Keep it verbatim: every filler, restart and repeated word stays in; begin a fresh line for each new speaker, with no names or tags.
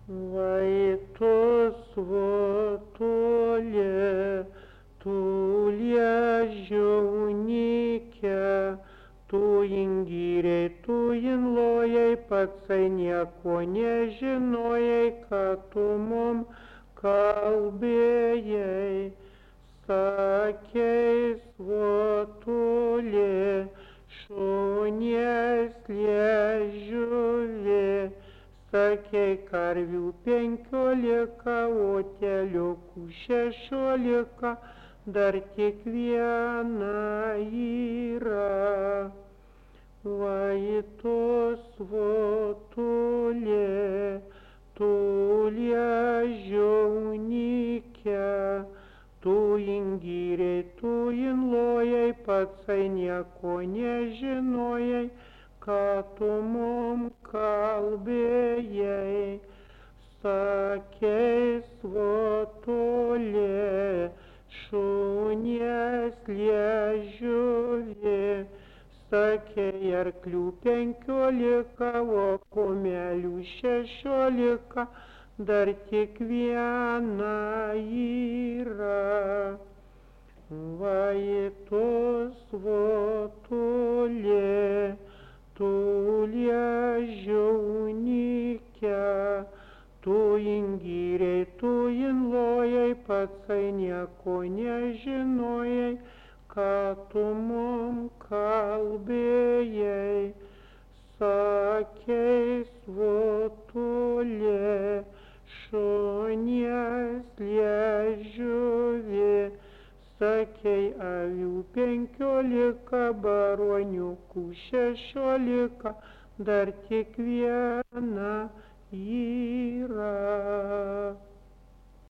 Vai tu svotule, tu liežiaunike, tu ingyrei, tu inlojai, patsai nieko nežinojai, ką tu mum kalbėjai. Sakei svotulė, šunies liežuvė, sakei karvių penkiolika, oteliukų šešiolika, dar tik viena yra. Vai tu svotulė, tu liežiaunike, tu ingyrei, tu inlojai, patsai nieko nežinojai, ką tu mum kalbėjai. Sakei svotulė, šunies liežuvė, sakei arklių penkiolika, o kumelių šešiolika, dar tik viena yra. Vai tu svotulė, tu liežiaunike, tu ingyrei, tu inlojai, patsai nieko nežinojai, ką tu mum kalbėjai. Sakei svotulė, šunies liežuvė, sakei avių penkiolika, baroniukų šešiolika, dar tik viena yra.